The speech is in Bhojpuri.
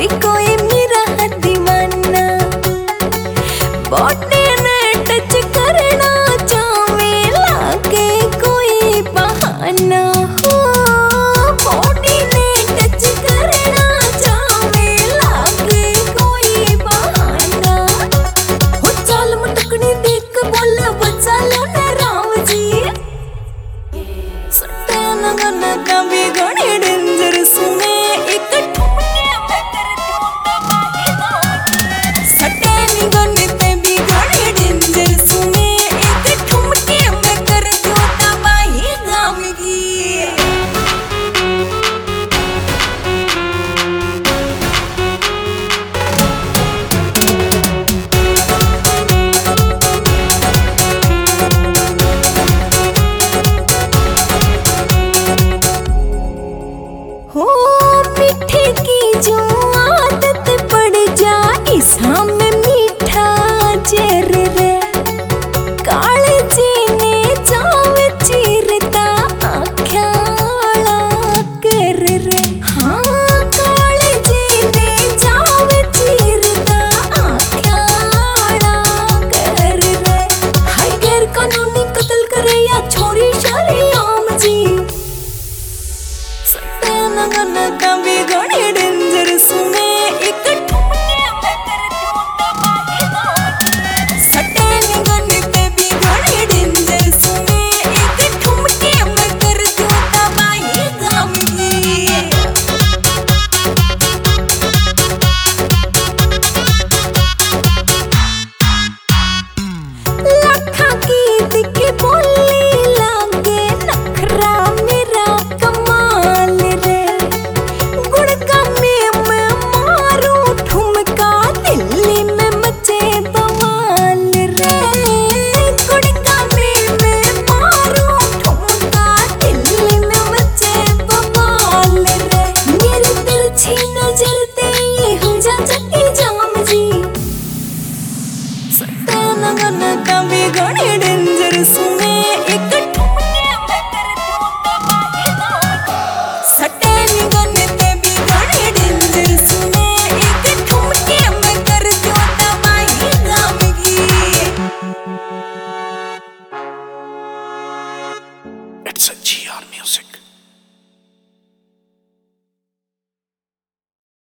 कोई मेरा दीवाना बॉडी ने टच करना चाहे लागे कोई बहाना हो। बॉडी ने टच करना चाहे लागे कोई बहाना हो। चाल मटकनी देख बोल बचा लो न राम जी सट्टा लगना कभी घड़ी डेंजर सुने एक ठुमके में कर दूं तबाही दाम। सट्टा निगने ते भी घड़ी डेंजर सुने एक ठुमके में कर दूं तबाही दाम की। हो मिठी की जो